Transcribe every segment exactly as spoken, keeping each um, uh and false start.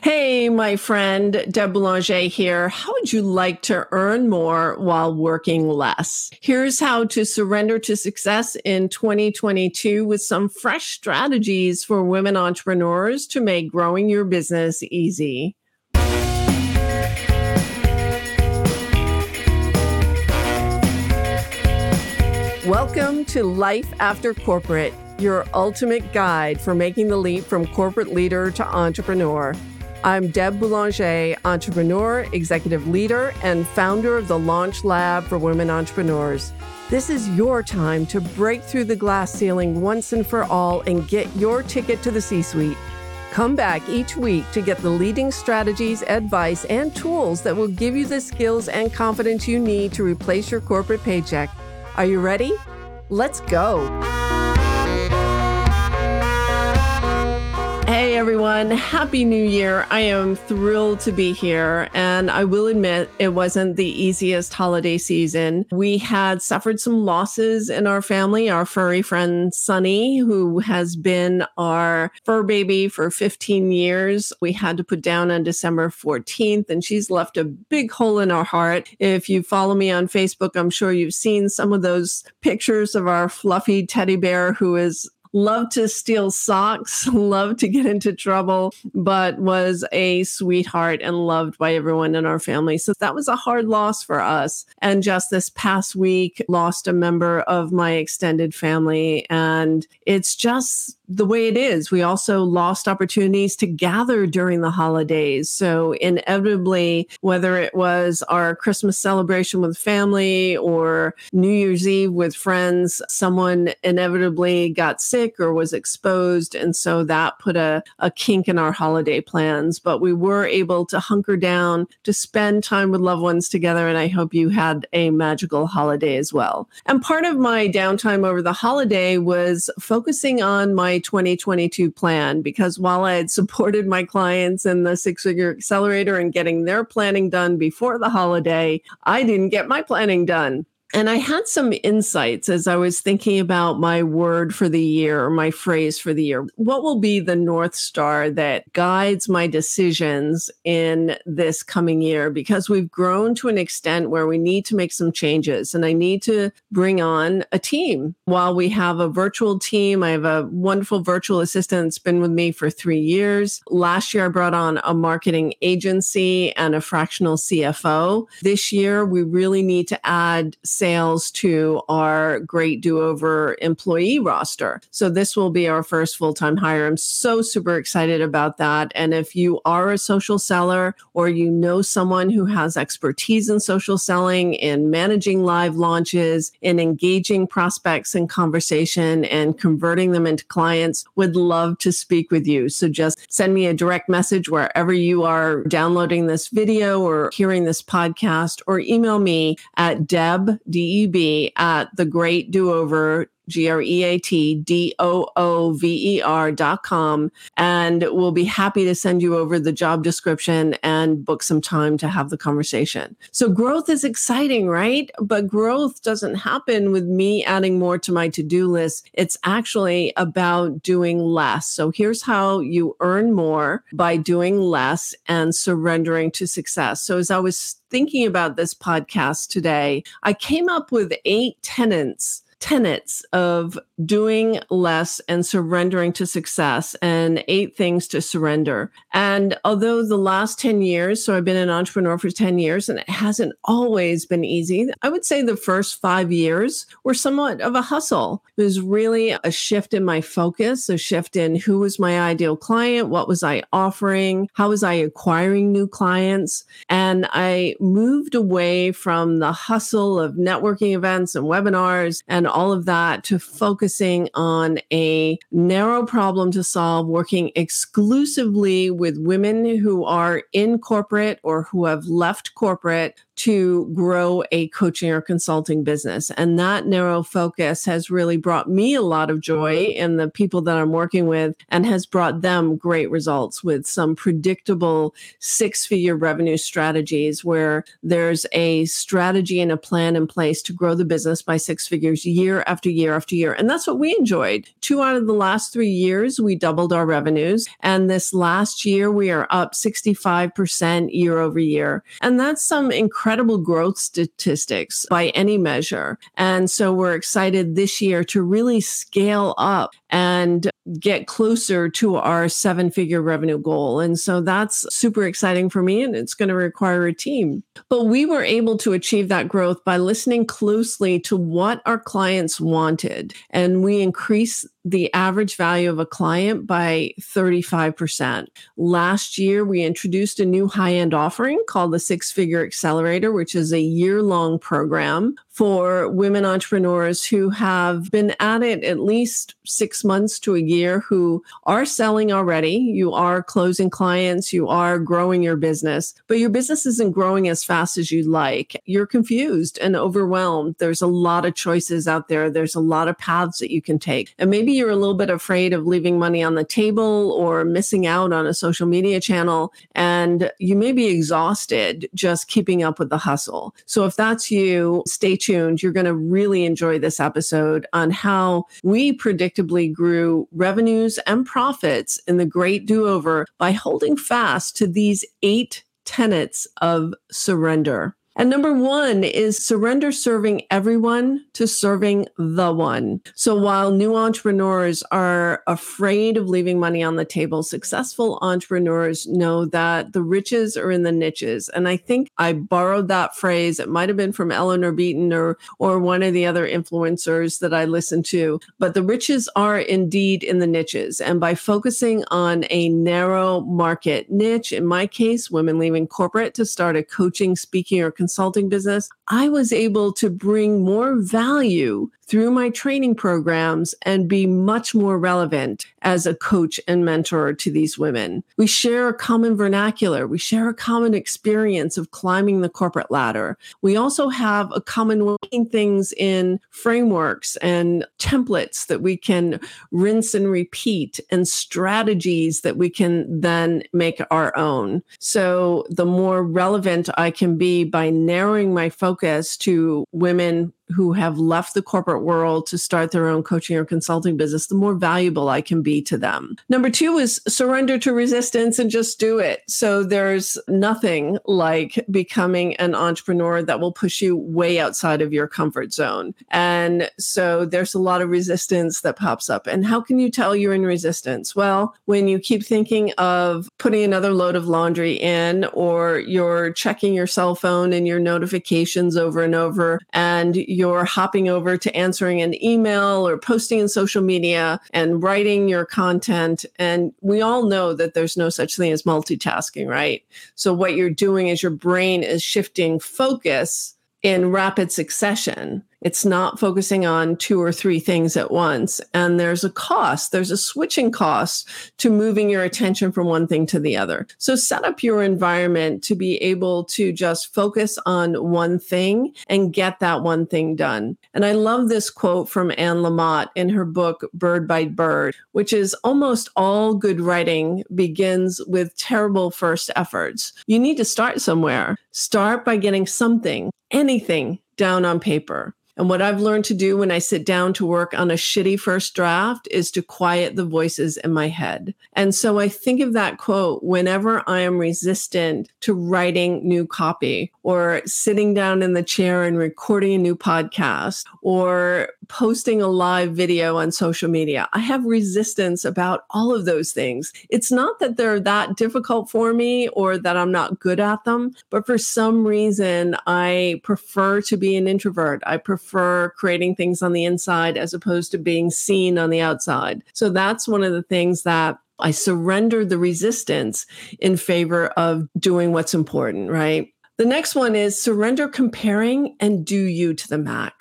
Hey, my friend, Deb Boulanger here. How would you like to earn more while working less? Here's how to surrender to success in twenty twenty-two with some fresh strategies for women entrepreneurs to make growing your business easy. Welcome to Life After Corporate, your ultimate guide for making the leap from corporate leader to entrepreneur. I'm Deb Boulanger, entrepreneur, executive leader, and founder of the Launch Lab for Women Entrepreneurs. This is your time to break through the glass ceiling once and for all and get your ticket to the C-suite. Come back each week to get the leading strategies, advice, and tools that will give you the skills and confidence you need to replace your corporate paycheck. Are you ready? Let's go. Hey everyone, Happy New Year. I am thrilled to be here, and I will admit it wasn't the easiest holiday season. We had suffered some losses in our family. Our furry friend Sunny, who has been our fur baby for fifteen years, we had to put down on December fourteenth, and she's left a big hole in our heart. If you follow me on Facebook, I'm sure you've seen some of those pictures of our fluffy teddy bear who is loved to steal socks, loved to get into trouble, but was a sweetheart and loved by everyone in our family. So that was a hard loss for us. And just this past week, lost a member of my extended family. And it's just the way it is. We also lost opportunities to gather during the holidays. So inevitably, whether it was our Christmas celebration with family or New Year's Eve with friends, someone inevitably got sick or was exposed. And so that put a, a kink in our holiday plans. But we were able to hunker down to spend time with loved ones together. And I hope you had a magical holiday as well. And part of my downtime over the holiday was focusing on my twenty twenty-two plan, because while I had supported my clients in the Six Figure Accelerator and getting their planning done before the holiday, I didn't get my planning done. And I had some insights as I was thinking about my word for the year, or my phrase for the year. What will be the North Star that guides my decisions in this coming year? Because we've grown to an extent where we need to make some changes, and I need to bring on a team. While we have a virtual team, I have a wonderful virtual assistant that's been with me for three years. Last year, I brought on a marketing agency and a fractional C F O. This year, we really need to add sales to our Great Do-Over employee roster. So this will be our first full-time hire. I'm so super excited about that. And if you are a social seller, or you know someone who has expertise in social selling, in managing live launches, in engaging prospects in conversation and converting them into clients, would love to speak with you. So just send me a direct message wherever you are downloading this video or hearing this podcast, or email me at Deb, D E B, at the Great Do-Over, G R E A T D O O V E R dot com. And we'll be happy to send you over the job description and book some time to have the conversation. So growth is exciting, right? But growth doesn't happen with me adding more to my to-do list. It's actually about doing less. So here's how you earn more by doing less and surrendering to success. So as I was thinking about this podcast today, I came up with eight tenets tenets of doing less and surrendering to success, and eight things to surrender. And although the last ten years, so I've been an entrepreneur for ten years, and it hasn't always been easy, I would say the first five years were somewhat of a hustle. It was really a shift in my focus, a shift in who was my ideal client, what was I offering, how was I acquiring new clients. And I moved away from the hustle of networking events and webinars and all of that to focusing on a narrow problem to solve, working exclusively with women who are in corporate or who have left corporate to grow a coaching or consulting business. And that narrow focus has really brought me a lot of joy in the people that I'm working with, and has brought them great results with some predictable six-figure revenue strategies strategies where there's a strategy and a plan in place to grow the business by six figures year after year after year. And that's what we enjoyed. Two out of the last three years, we doubled our revenues. And this last year, we are up sixty-five percent year over year. And that's some incredible growth statistics by any measure. And so we're excited this year to really scale up and get closer to our seven-figure revenue goal. And so that's super exciting for me, and it's going to require a team. But we were able to achieve that growth by listening closely to what our clients wanted. And we increased the average value of a client by thirty-five percent. Last year, we introduced a new high-end offering called the Six Figure Accelerator, which is a year-long program for women entrepreneurs who have been at it at least six months to a year, who are selling already. You are closing clients, you are growing your business, but your business isn't growing as fast as you'd like. You're confused and overwhelmed. There's a lot of choices out there. There's a lot of paths that you can take. And maybe you're a little bit afraid of leaving money on the table or missing out on a social media channel, and you may be exhausted just keeping up with the hustle. So if that's you, stay tuned. You're going to really enjoy this episode on how we predictably grew revenues and profits in the Great Do-Over by holding fast to these eight tenets of surrender. And number one is surrender serving everyone to serving the one. So while new entrepreneurs are afraid of leaving money on the table, successful entrepreneurs know that the riches are in the niches. And I think I borrowed that phrase. It might have been from Eleanor Beaton or, or one of the other influencers that I listened to. But the riches are indeed in the niches. And by focusing on a narrow market niche, in my case, women leaving corporate to start a coaching, speaking, or consulting business, I was able to bring more value through my training programs and be much more relevant as a coach and mentor to these women. We share a common vernacular. We share a common experience of climbing the corporate ladder. We also have a common way of doing things in frameworks and templates that we can rinse and repeat, and strategies that we can then make our own. So the more relevant I can be by narrowing my focus to women who have left the corporate world to start their own coaching or consulting business, the more valuable I can be to them. Number two is surrender to resistance and just do it. So there's nothing like becoming an entrepreneur that will push you way outside of your comfort zone. And so there's a lot of resistance that pops up. And how can you tell you're in resistance? Well, when you keep thinking of putting another load of laundry in, or you're checking your cell phone and your notifications over and over, and you're hopping over to answering an email or posting in social media and writing your content. And we all know that there's no such thing as multitasking, right? So what you're doing is your brain is shifting focus in rapid succession. It's not focusing on two or three things at once. And there's a cost, there's a switching cost to moving your attention from one thing to the other. So set up your environment to be able to just focus on one thing and get that one thing done. And I love this quote from Anne Lamott in her book, Bird by Bird, which is almost all good writing begins with terrible first efforts. You need to start somewhere. Start by getting something, anything, down on paper. And what I've learned to do when I sit down to work on a shitty first draft is to quiet the voices in my head. And so I think of that quote whenever I am resistant to writing new copy, or sitting down in the chair and recording a new podcast, or posting a live video on social media. I have resistance about all of those things. It's not that they're that difficult for me or that I'm not good at them, but for some reason, I prefer to be an introvert. I prefer creating things on the inside as opposed to being seen on the outside. So that's one of the things that I surrender the resistance in favor of doing what's important, right? The next one is surrender comparing and do you to the max.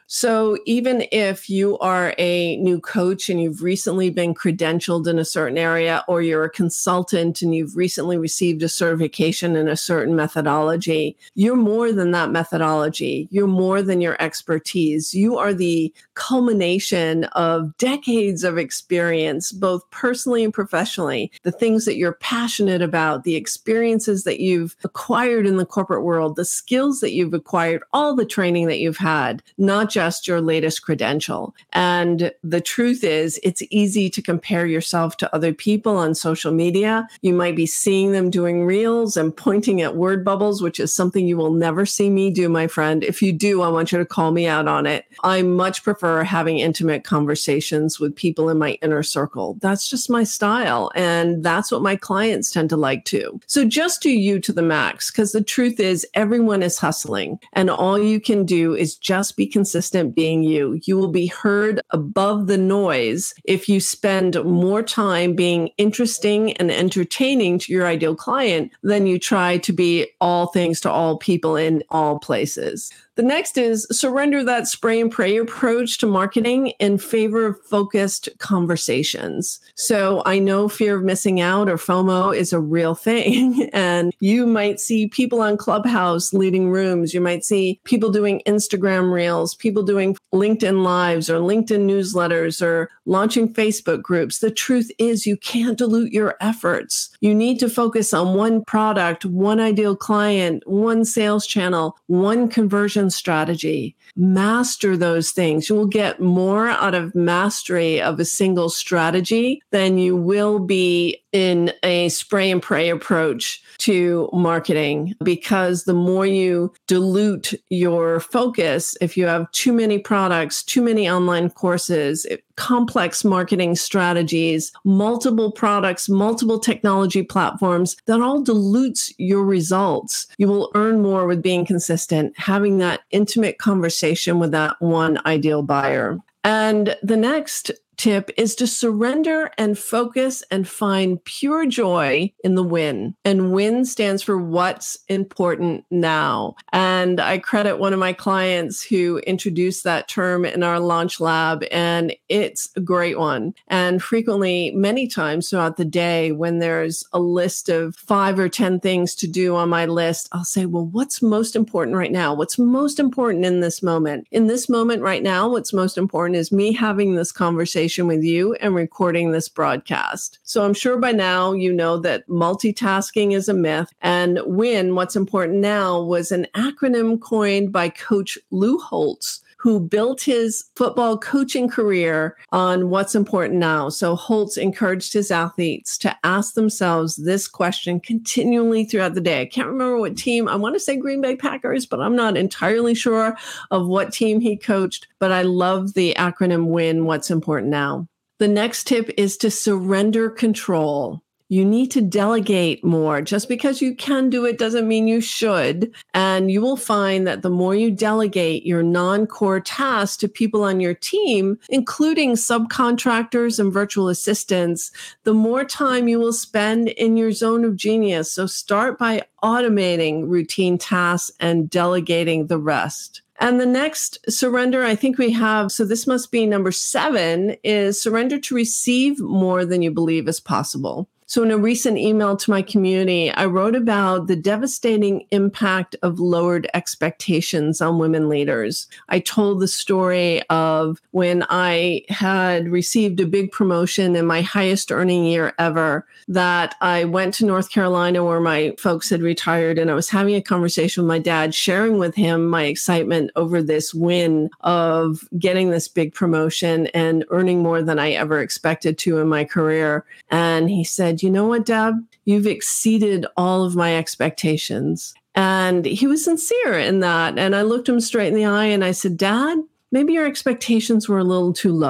So even if you are a new coach and you've recently been credentialed in a certain area, or you're a consultant and you've recently received a certification in a certain methodology, you're more than that methodology. You're more than your expertise. You are the culmination of decades of experience, both personally and professionally, the things that you're passionate about, the experiences that you've acquired in the corporate world, the skills that you've acquired, all the training that you've had, not just your latest credential. And the truth is, it's easy to compare yourself to other people on social media. You might be seeing them doing reels and pointing at word bubbles, which is something you will never see me do, my friend. If you do, I want you to call me out on it. I much prefer having intimate conversations with people in my inner circle. That's just my style. And that's what my clients tend to like too. So just do you to the max, because the truth is everyone is hustling, and all you can do is just be consistent being you. You will be heard above the noise if you spend more time being interesting and entertaining to your ideal client than you try to be all things to all people in all places. The next is surrender that spray and pray approach to marketing in favor of focused conversations. So I know fear of missing out, or FOMO, is a real thing. And you might see people on Clubhouse leading rooms. You might see people doing Instagram reels, people doing LinkedIn lives or LinkedIn newsletters or launching Facebook groups. The truth is you can't dilute your efforts. You need to focus on one product, one ideal client, one sales channel, one conversion strategy. Master those things. You will get more out of mastery of a single strategy than you will be in a spray and pray approach to marketing, because the more you dilute your focus, if you have too many products, too many online courses, complex marketing strategies, multiple products, multiple technology platforms, that all dilutes your results. You will earn more with being consistent, having that intimate conversation with that one ideal buyer. And the next tip is to surrender and focus and find pure joy in the win. And win stands for what's important now. And I credit one of my clients who introduced that term in our launch lab, and it's a great one. And frequently, many times throughout the day, when there's a list of five or ten things to do on my list, I'll say, well, what's most important right now? What's most important in this moment? In this moment right now, what's most important is me having this conversation with you and recording this broadcast. So I'm sure by now you know that multitasking is a myth, and WIN, what's important now, was an acronym coined by Coach Lou Holtz, who built his football coaching career on what's important now. So Holtz encouraged his athletes to ask themselves this question continually throughout the day. I can't remember what team. I want to say Green Bay Packers, but I'm not entirely sure of what team he coached. But I love the acronym WIN, what's important now. The next tip is to surrender control. You need to delegate more. Just because you can do it doesn't mean you should. And you will find that the more you delegate your non-core tasks to people on your team, including subcontractors and virtual assistants, the more time you will spend in your zone of genius. So start by automating routine tasks and delegating the rest. And the next surrender, I think we have, so this must be number seven, is surrender to receive more than you believe is possible. So in a recent email to my community, I wrote about the devastating impact of lowered expectations on women leaders. I told the story of when I had received a big promotion in my highest earning year ever, that I went to North Carolina where my folks had retired, and I was having a conversation with my dad, sharing with him my excitement over this win of getting this big promotion and earning more than I ever expected to in my career. And he said, you know what, Deb, you've exceeded all of my expectations. And he was sincere in that. And I looked him straight in the eye and I said, Dad, maybe your expectations were a little too low.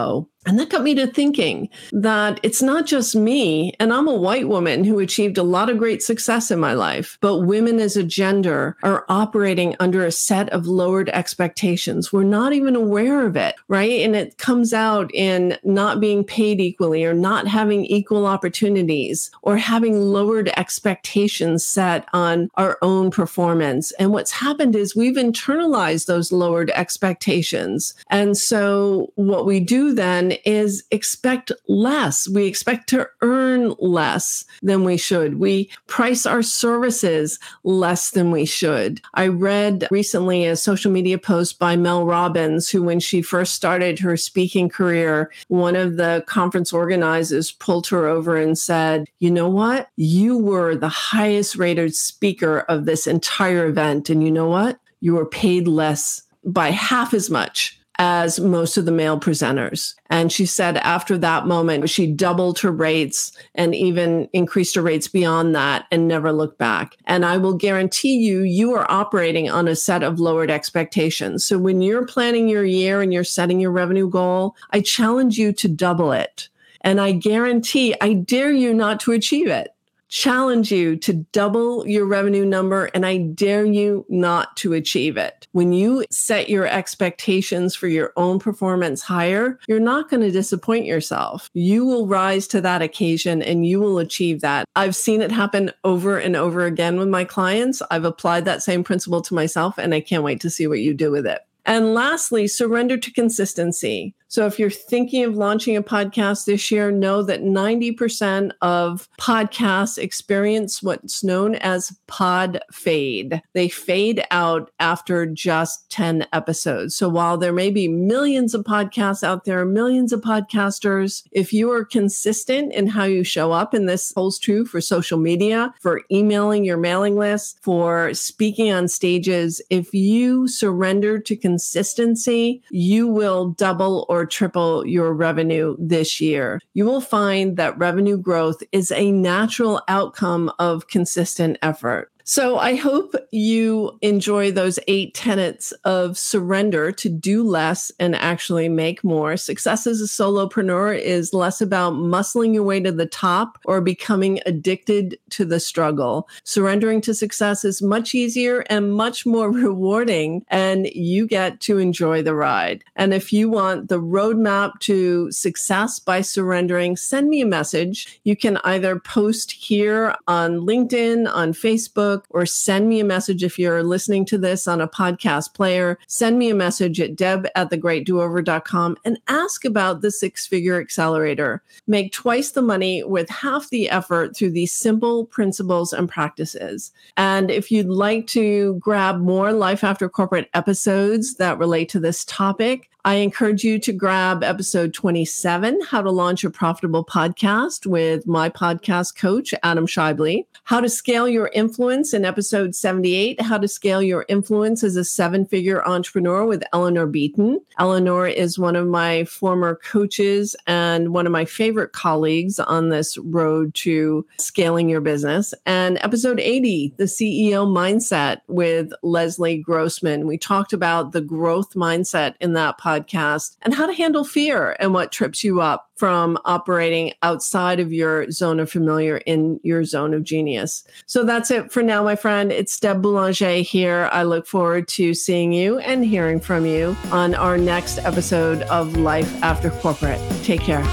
And that got me to thinking that it's not just me, and I'm a white woman who achieved a lot of great success in my life, but women as a gender are operating under a set of lowered expectations. We're not even aware of it, right? And it comes out in not being paid equally or not having equal opportunities or having lowered expectations set on our own performance. And what's happened is we've internalized those lowered expectations. And so what we do then is expect less. We expect to earn less than we should. We price our services less than we should. I read recently a social media post by Mel Robbins, who when she first started her speaking career, one of the conference organizers pulled her over and said, you know what? You were the highest rated speaker of this entire event. And you know what? You were paid less by half as much as most of the male presenters. And she said after that moment, she doubled her rates and even increased her rates beyond that and never looked back. And I will guarantee you, you are operating on a set of lowered expectations. So when you're planning your year and you're setting your revenue goal, I challenge you to double it. And I guarantee, I dare you not to achieve it. Challenge you to double your revenue number, and I dare you not to achieve it. When you set your expectations for your own performance higher, you're not going to disappoint yourself. You will rise to that occasion and you will achieve that. I've seen it happen over and over again with my clients. I've applied that same principle to myself, and I can't wait to see what you do with it. And lastly, surrender to consistency. So if you're thinking of launching a podcast this year, know that ninety percent of podcasts experience what's known as pod fade. They fade out after just ten episodes. So while there may be millions of podcasts out there, millions of podcasters, if you are consistent in how you show up, and this holds true for social media, for emailing your mailing list, for speaking on stages, if you surrender to consistency, you will double or triple your revenue this year. You will find that revenue growth is a natural outcome of consistent effort. So I hope you enjoy those eight tenets of surrender to do less and actually make more. Success as a solopreneur is less about muscling your way to the top or becoming addicted to the struggle. Surrendering to success is much easier and much more rewarding, and you get to enjoy the ride. And if you want the roadmap to success by surrendering, send me a message. You can either post here on LinkedIn, on Facebook, or send me a message if you're listening to this on a podcast player. Send me a message at deb at the great do over dot com and ask about the six-figure accelerator. Make twice the money with half the effort through these simple principles and practices. And if you'd like to grab more Life After Corporate episodes that relate to this topic, I encourage you to grab episode twenty-seven, How to Launch a Profitable Podcast with my podcast coach, Adam Shibley. How to Scale Your Influence in episode seventy-eight, How to Scale Your Influence as a Seven-Figure Entrepreneur with Eleanor Beaton. Eleanor is one of my former coaches and one of my favorite colleagues on this road to scaling your business. And episode eighty, The C E O Mindset with Leslie Grossman. We talked about the growth mindset in that podcast. podcast and how to handle fear and what trips you up from operating outside of your zone of familiar in your zone of genius. So that's it for now, my friend. It's Deb Boulanger here. I look forward to seeing you and hearing from you on our next episode of Life After Corporate. Take care.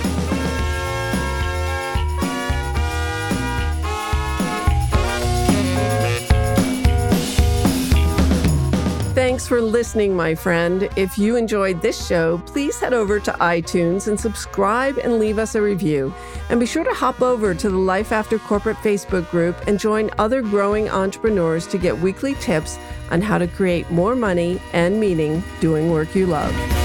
Thanks for listening, my friend. If you enjoyed this show, please head over to iTunes and subscribe and leave us a review. And be sure to hop over to the Life After Corporate Facebook group and join other growing entrepreneurs to get weekly tips on how to create more money and meaning doing work you love.